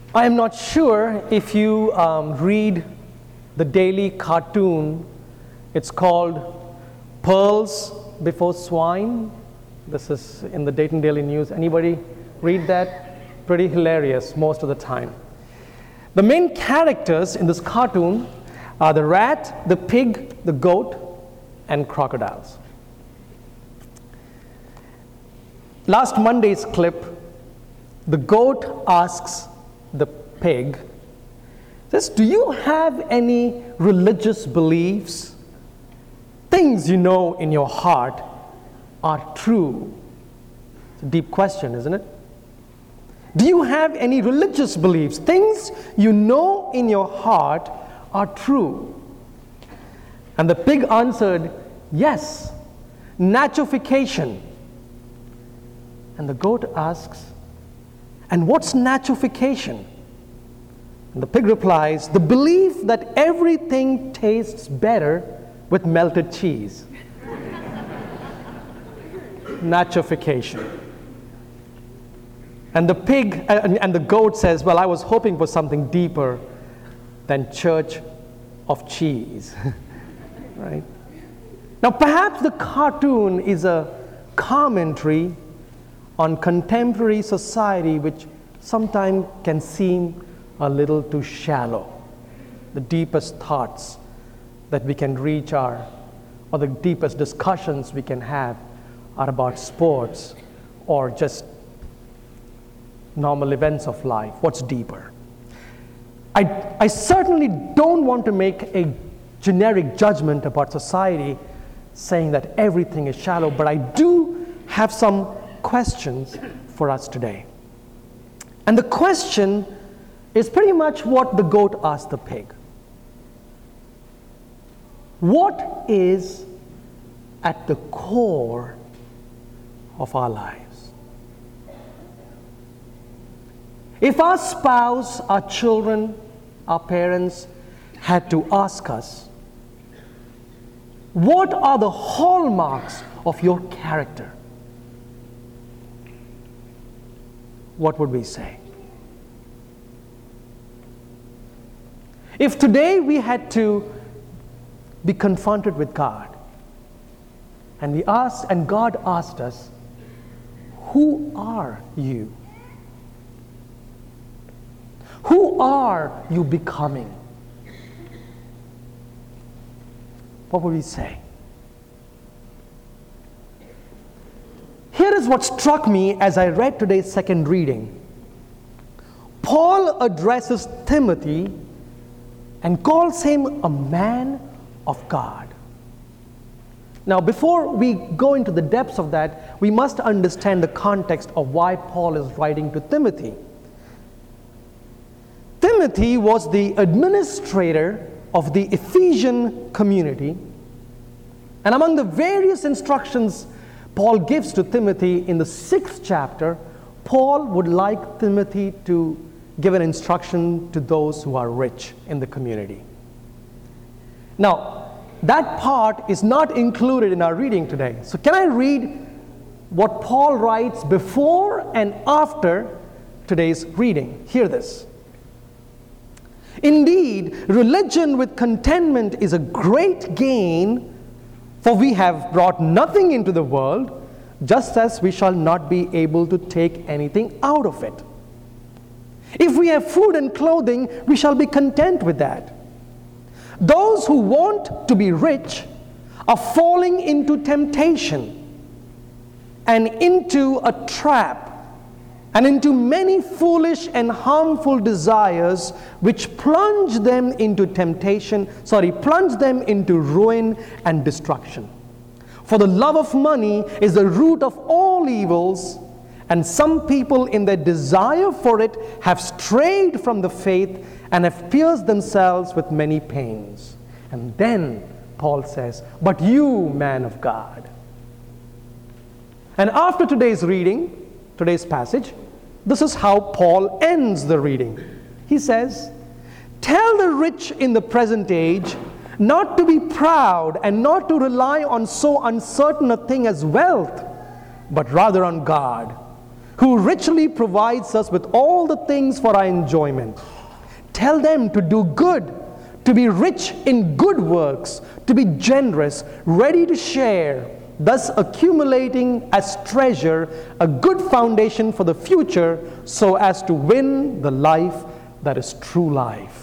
I am not sure if you read the daily cartoon. It's called Pearls Before Swine. This is in the Dayton Daily News. Anybody read that? Pretty hilarious most of the time. The main characters in this cartoon are the rat, the pig, the goat, and crocodiles. Last Monday's clip, the goat asks the pig, says, "Do you have any religious beliefs? Things you know in your heart are true." It's a deep question, isn't it? Do you have any religious beliefs? Things you know in your heart are true. And the pig answered, "Yes, natufication." And the goat asks, "And what's natufication?" And the pig replies, "The belief that everything tastes better with melted cheese." Natufication. And the pig and the goat says, "Well, I was hoping for something deeper than church of cheese." Right? Now, perhaps the cartoon is a commentary on contemporary society, which sometimes can seem a little too shallow. The deepest thoughts that we can reach or the deepest discussions we can have are about sports or just normal events of life. What's deeper? I certainly don't want to make a generic judgment about society saying that everything is shallow, but I do have some questions for us today. And the question is pretty much what the goat asked the pig. What is at the core of our lives? If our spouse, our children, our parents had to ask us, what are the hallmarks of your character? What would we say? If today we had to be confronted with God, and God asked us, "Who are you? Who are you becoming?" What would we say? Here is what struck me as I read today's second reading. Paul addresses Timothy and calls him a man of God. Now, before we go into the depths of that, we must understand the context of why Paul is writing to Timothy. Timothy was the administrator of the Ephesian community, and among the various instructions Paul gives to Timothy in the 6th chapter, Paul would like Timothy to give an instruction to those who are rich in the community. Now, that part is not included in our reading today. So can I read what Paul writes before and after today's reading? Hear this. "Indeed, religion with contentment is a great gain, for we have brought nothing into the world, just as we shall not be able to take anything out of it. If we have food and clothing, we shall be content with that. Those who want to be rich are falling into temptation and into a trap and into many foolish and harmful desires which plunge them into ruin and destruction. For the love of money is the root of all evils, and some people in their desire for it have strayed from the faith and have pierced themselves with many pains." And then Paul says, "But you, man of God." And after today's reading, today's passage, this is how Paul ends the reading. He says, "Tell the rich in the present age not to be proud and not to rely on so uncertain a thing as wealth, but rather on God, who richly provides us with all the things for our enjoyment. Tell them to do good, to be rich in good works, to be generous, ready to share, thus accumulating as treasure a good foundation for the future, so as to win the life that is true life.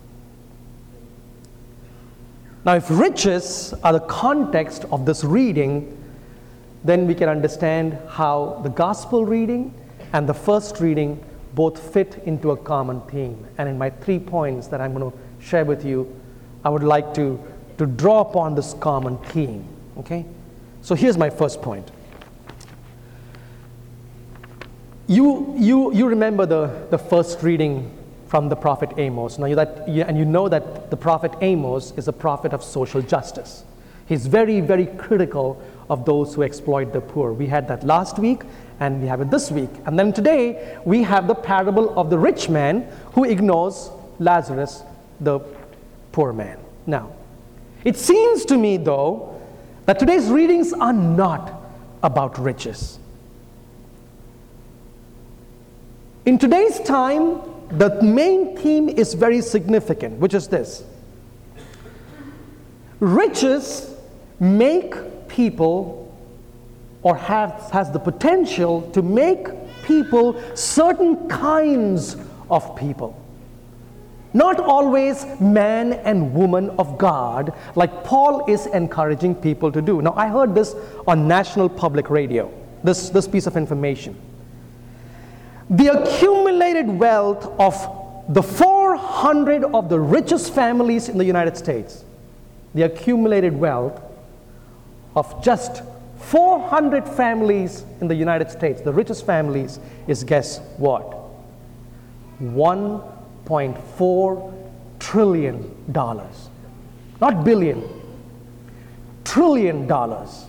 Now, if riches are the context of this reading, then we can understand how the gospel reading and the first reading both fit into a common theme. And in my 3 points that I'm going to share with you, I would like to draw upon this common theme. Okay? So here's my first point. You remember the first reading from the prophet Amos. Now you know that the prophet Amos is a prophet of social justice. He's very, very critical of those who exploit the poor. We had that last week, and we have it this week. And then today, we have the parable of the rich man who ignores Lazarus, the poor man. Now, it seems to me, though, that today's readings are not about riches. In today's time, the main theme is very significant, which is this. Riches make people, or has the potential to make people certain kinds of people. Not always man and woman of God, like Paul is encouraging people to do. Now, I heard this on National Public Radio, this piece of information. The accumulated wealth of the 400 of the richest families in the United States, the accumulated wealth of just 400 families in the United States, the richest families, is, guess what? $1.4 trillion. Not billion, trillion dollars.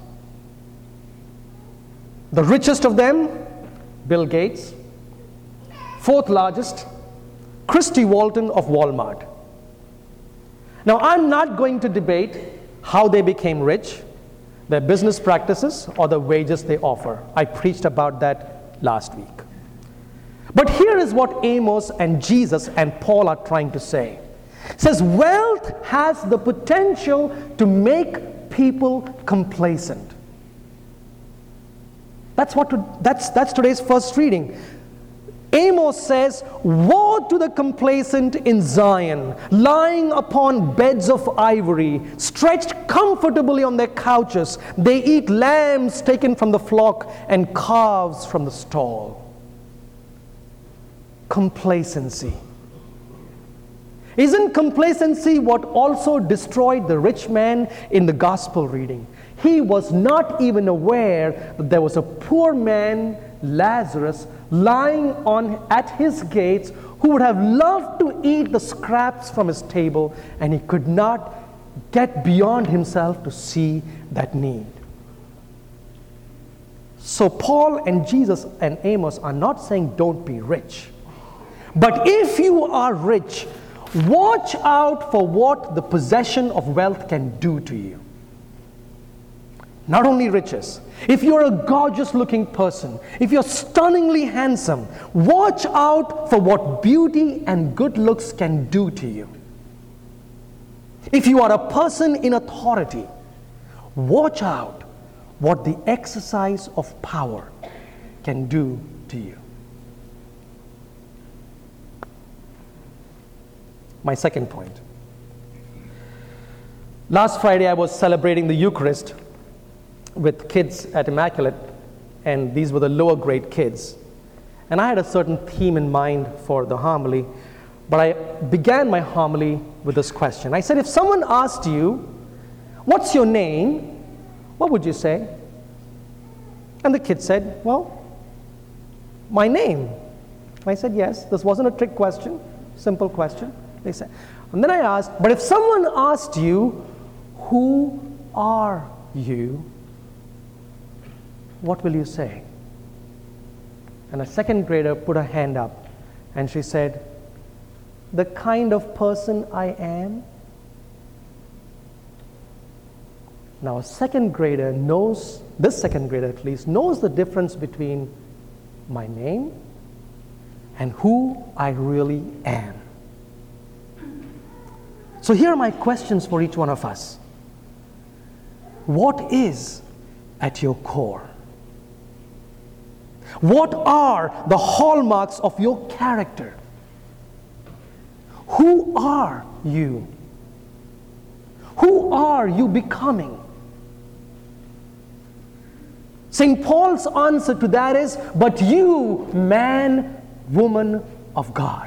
The richest of them, Bill Gates. Fourth largest, Christy Walton of Walmart. Now, I'm not going to debate how they became rich, their business practices, or the wages they offer. I preached about that last week. But here is what Amos and Jesus and Paul are trying to say. It says, wealth has the potential to people complacent. That's today's first reading. Amos says, woe to the complacent in Zion, lying upon beds of ivory, stretched comfortably on their couches. They eat lambs taken from the flock and calves from the stall. Complacency. Isn't complacency what also destroyed the rich man in the gospel reading? He was not even aware that there was a poor man, Lazarus, lying at his gates, who would have loved to eat the scraps from his table, and he could not get beyond himself to see that need. So Paul and Jesus and Amos are not saying don't be rich. But if you are rich, watch out for what the possession of wealth can do to you. Not only riches. If you're a gorgeous looking person, if you're stunningly handsome, watch out for what beauty and good looks can do to you. If you are a person in authority, watch out what the exercise of power can do to you. My second point. Last Friday I was celebrating the Eucharist with kids at Immaculate, and these were the lower grade kids. And I had a certain theme in mind for the homily, but I began my homily with this question. I said, if someone asked you, what's your name? What would you say? And the kid said, well, my name. And I said, yes, this wasn't a trick question, simple question. They said, and then I asked, but if someone asked you, who are you? What will you say? And a second grader put her hand up and she said, the kind of person I am. Now a second grader knows, this second grader at least, knows the difference between my name and who I really am. So here are my questions for each one of us. What is at your core? What are the hallmarks of your character? Who are you? Who are you becoming? St. Paul's answer to that is, but you, man, woman of God.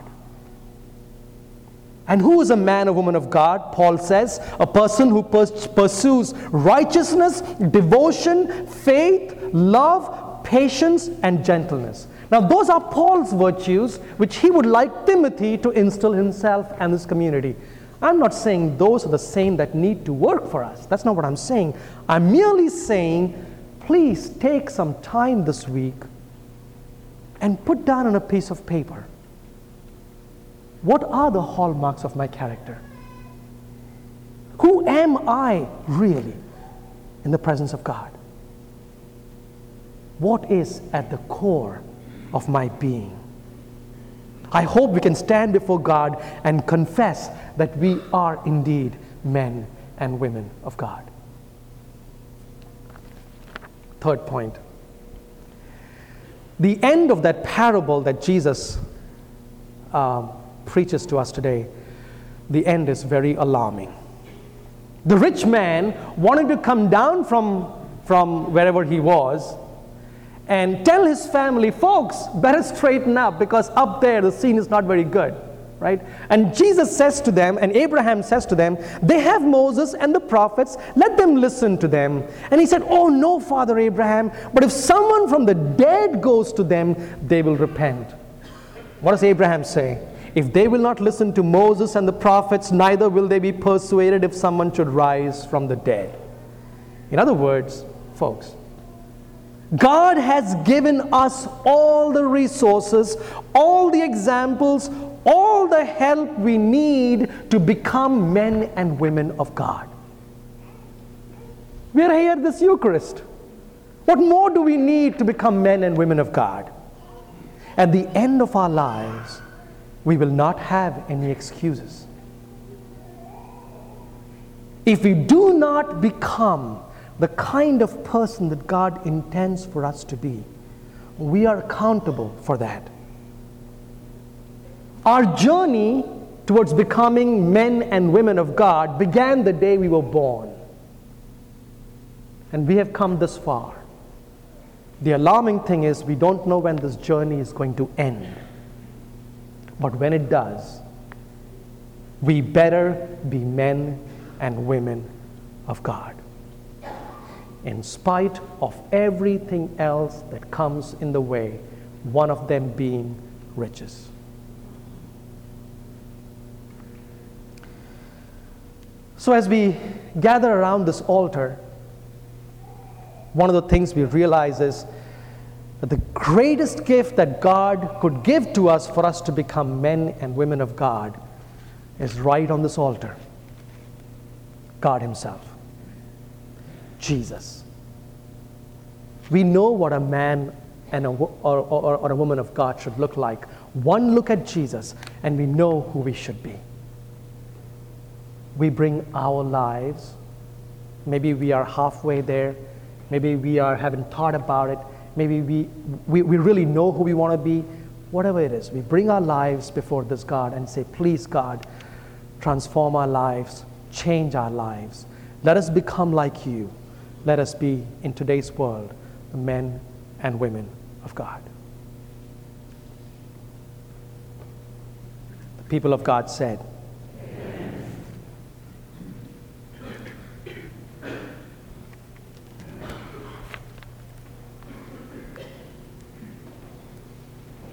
And who is a man or woman of God? Paul says, a person who pursues righteousness, devotion, faith, love, patience, and gentleness. Now those are Paul's virtues which he would like Timothy to instill himself and his community. I'm not saying those are the same that need to work for us. That's not what I'm saying. I'm merely saying, please take some time this week and put down on a piece of paper, what are the hallmarks of my character? Who am I really in the presence of God? What is at the core of my being? I hope we can stand before God and confess that we are indeed men and women of God. Third point. The end of that parable that Jesus preaches to us today, the end is very alarming. The rich man wanted to come down from wherever he was and tell his family, folks, better straighten up because up there the scene is not very good, right? And Jesus says to them, and Abraham says to them, they have Moses and the prophets, let them listen to them. And he said, oh no, Father Abraham, but if someone from the dead goes to them, they will repent. What does Abraham say? If they will not listen to Moses and the prophets, neither will they be persuaded if someone should rise from the dead. In other words, folks, God has given us all the resources, all the examples, all the help we need to become men and women of God. We are here at this Eucharist. What more do we need to become men and women of God? At the end of our lives, we will not have any excuses. If we do not become the kind of person that God intends for us to be, we are accountable for that. Our journey towards becoming men and women of God began the day we were born. And we have come this far. The alarming thing is we don't know when this journey is going to end. But when it does, we better be men and women of God, in spite of everything else that comes in the way, one of them being riches. So as we gather around this altar, one of the things we realize is that the greatest gift that God could give to us for us to become men and women of God is right on this altar. God Himself. Jesus. We know what a man and or a woman of God should look like. One look at Jesus and we know who we should be. We bring our lives. Maybe we are halfway there. Maybe we haven't thought about it. Maybe we really know who we want to be. Whatever it is, we bring our lives before this God and say, please God, transform our lives, change our lives. Let us become like you. Let us be, in today's world, the men and women of God. The people of God said,